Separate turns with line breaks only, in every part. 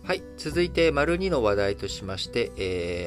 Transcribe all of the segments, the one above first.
はい。続いて、丸2の話題としまして、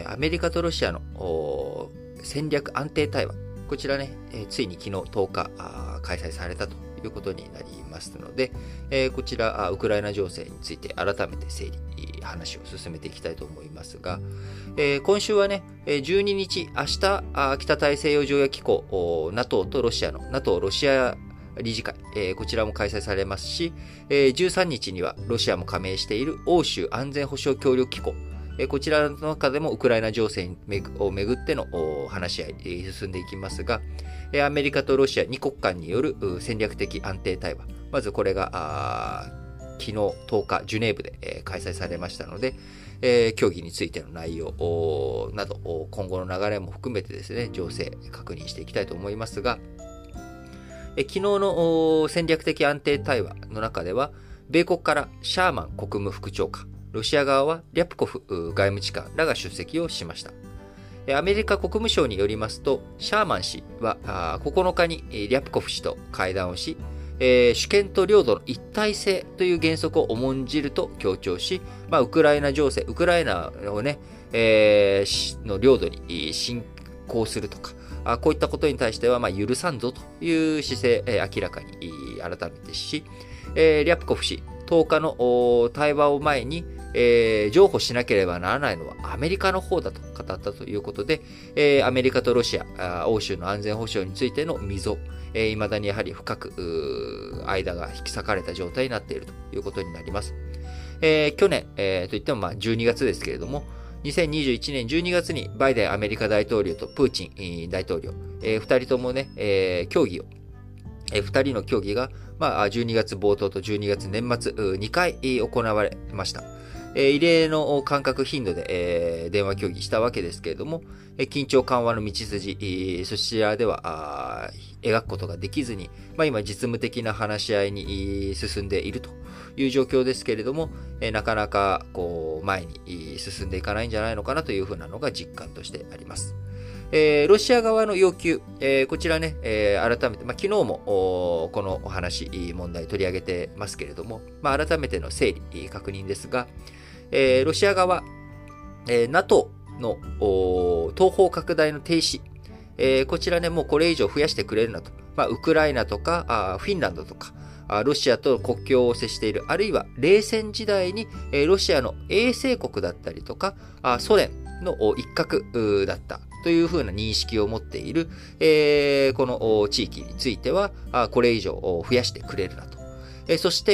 アメリカとロシアの戦略安定対話。こちらね、ついに昨日10日開催されたということになりますので、こちら、ウクライナ情勢について改めて話を進めていきたいと思いますが、今週はね、12日、明日、北大西洋条約機構、NATO とロシアの、NATO ロシア理事会、こちらも開催されますし、13日にはロシアも加盟している欧州安全保障協力機構、こちらの中でもウクライナ情勢をめぐっての話し合い進んでいきますが、アメリカとロシア2国間による戦略的安定対話、まずこれが昨日10日ジュネーブで開催されましたので、協議についての内容など今後の流れも含めてですね、情勢確認していきたいと思いますが、昨日の戦略的安定対話の中では、米国からシャーマン国務副長官、ロシア側はリャプコフ外務次官らが出席をしました。アメリカ国務省によりますと、シャーマン氏は9日にリャプコフ氏と会談をし、主権と領土の一体性という原則を重んじると強調し、ウクライナ情勢、ウクライナをね、の領土に侵攻するとか、こういったことに対しては許さんぞという姿勢明らかに改めてし、リャプコフ氏10日の対話を前に、譲歩しなければならないのはアメリカの方だと語ったということで、アメリカとロシア、欧州の安全保障についての溝、未だにやはり深く間が引き裂かれた状態になっているということになります。去年、といっても12月ですけれども、2021年12月にバイデンアメリカ大統領とプーチン大統領、2人ともね、協議を、2人の協議が、12月冒頭と12月年末2回行われました。異例の間隔頻度で、電話協議したわけですけれども、緊張緩和の道筋、そちらでは描くことができずに、今実務的な話し合いに進んでいるという状況ですけれども、なかなか前に進んでいかないんじゃないのかなというふうなのが実感としてあります。ロシア側の要求、こちらね、改めて、昨日もこのお話、問題取り上げてますけれども、改めての整理、確認ですが、ロシア側、NATO の東方拡大の停止、こちらね、もうこれ以上増やしてくれるなと。ウクライナとかフィンランドとか、ロシアと国境を接している、あるいは冷戦時代にロシアの衛星国だったりとか、ソ連の一角だったというふうな認識を持っている、この地域については、これ以上増やしてくれるなと。そして、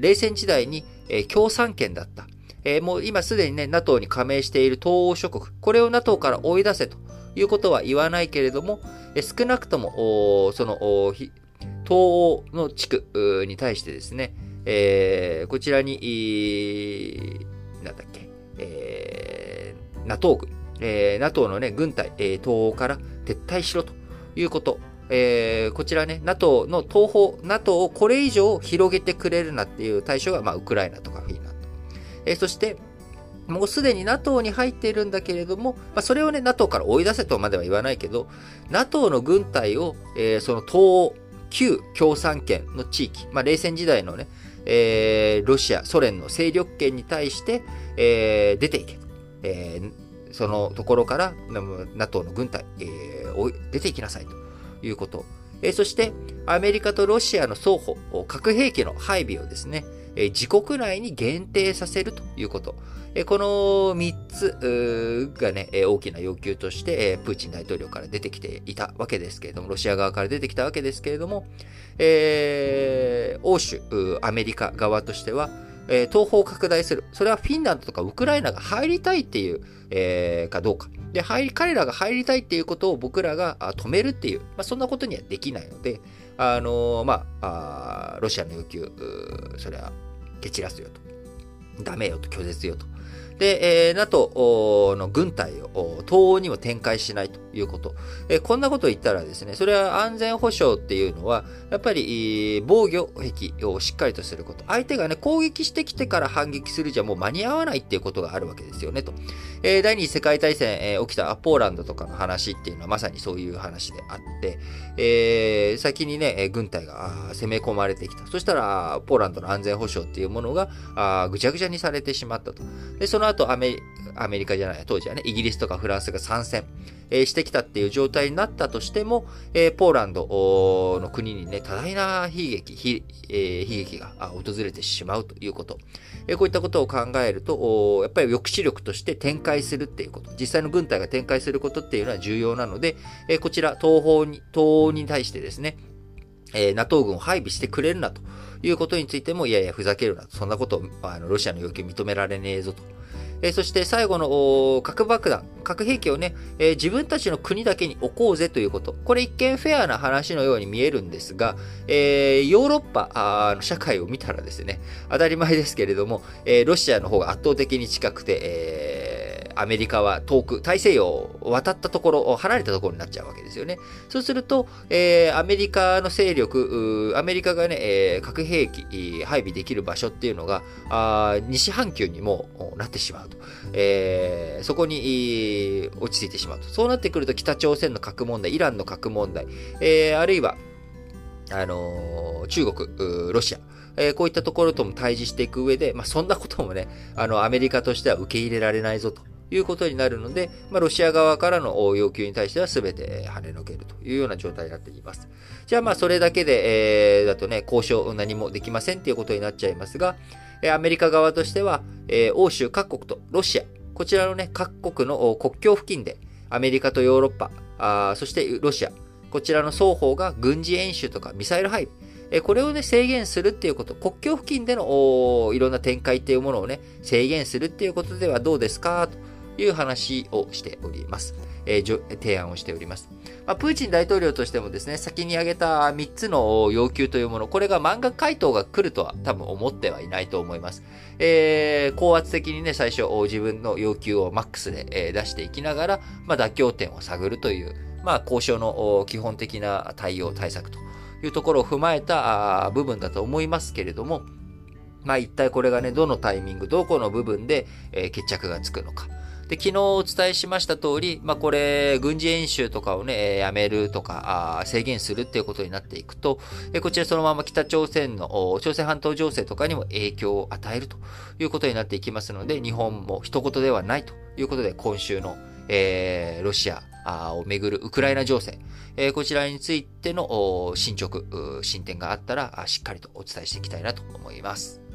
冷戦時代に共産圏だった。もう今すでにね、NATO に加盟している東欧諸国、これを NATO から追い出せということは言わないけれども、少なくとも、その、東欧の地区に対してですね、こちらに、NATO 軍、NATO のね、軍隊、東欧から撤退しろということ。こちらね、NATO の東方、NATO をこれ以上広げてくれるなっていう対象が、ウクライナとかフィンランド。そして、もうすでに NATO に入っているんだけれども、それをね、NATO から追い出せとまでは言わないけど、NATO の軍隊を、その東欧、旧共産圏の地域、冷戦時代のね、ロシア、ソ連の勢力圏に対して、出ていけと。そのところから NATO の軍隊、出ていきなさいということ。そして、アメリカとロシアの双方、核兵器の配備をですね、自国内に限定させるということ。この3つがね、大きな要求として、プーチン大統領から出てきていたわけですけれども、ロシア側から出てきたわけですけれども、欧州、アメリカ側としては、東方を拡大する。それはフィンランドとかウクライナが入りたいっていう、かどうか。で、彼らが入りたいっていうことを僕らが止めるっていう、そんなことにはできないので、ロシアの要求、それは蹴散らすよと。ダメよと、拒絶よと。 で、NATO の軍隊を東欧にも展開しないということ。こんなことを言ったらですね、それは安全保障っていうのは、やっぱり防御壁をしっかりとすること。相手がね、攻撃してきてから反撃するじゃもう間に合わないっていうことがあるわけですよね、と。第二次世界大戦、起きたポーランドとかの話っていうのはまさにそういう話であって、先にね、軍隊が攻め込まれてきた。そしたら、ポーランドの安全保障っていうものが、ぐちゃぐちゃにされてしまったと。で、その後アメリカじゃない、当時はね、イギリスとかフランスが参戦、してきたっていう状態になったとしても、ポーランドの国にね、多大な悲劇が訪れてしまうということ。こういったことを考えると、やっぱり抑止力として展開するっていうこと。実際の軍隊が展開することっていうのは重要なので、こちら、東欧に対してですね、NATO 軍を配備してくれるなということについても、いやいや、ふざけるなと。そんなことを、ロシアの要求認められねえぞと。そして最後の核爆弾、核兵器をね、自分たちの国だけに置こうぜということ。これ一見フェアな話のように見えるんですが、ヨーロッパの社会を見たらですね、当たり前ですけれども、ロシアの方が圧倒的に近くて、アメリカは遠く、大西洋を渡ったところ、離れたところになっちゃうわけですよね。そうすると、アメリカの勢力、アメリカがね、核兵器配備できる場所っていうのが、西半球にもなってしまうと。そこに落ち着いてしまうと。そうなってくると北朝鮮の核問題、イランの核問題、あるいは、中国、ロシア、こういったところとも対峙していく上で、そんなこともね、アメリカとしては受け入れられないぞということになるので、ロシア側からの要求に対しては全て跳ねのけるというような状態になっています。じゃあそれだけで、だとね、交渉何もできませんっていうことになっちゃいますが、アメリカ側としては、欧州各国とロシア、こちらのね、各国の国境付近で、アメリカとヨーロッパ、そしてロシア、こちらの双方が軍事演習とかミサイル配備、これをね、制限するっていうこと、国境付近でのいろんな展開っていうものをね、制限するっていうことではどうですかという話をしております。提案をしております。プーチン大統領としてもですね、先に挙げた3つの要求というもの、これが満額回答が来るとは多分思ってはいないと思います。高圧的にね、最初自分の要求をマックスで出していきながら、妥協点を探るという、交渉の基本的な対策というところを踏まえた部分だと思いますけれども、一体これがね、どのタイミング、どこの部分で決着がつくのか。で、昨日お伝えしました通り、これ、軍事演習とかをね、やめるとか、制限するっていうことになっていくと、こちらそのまま北朝鮮の、朝鮮半島情勢とかにも影響を与えるということになっていきますので、日本も一言ではないということで、今週の、ロシアをめぐるウクライナ情勢、こちらについての進展があったら、しっかりとお伝えしていきたいなと思います。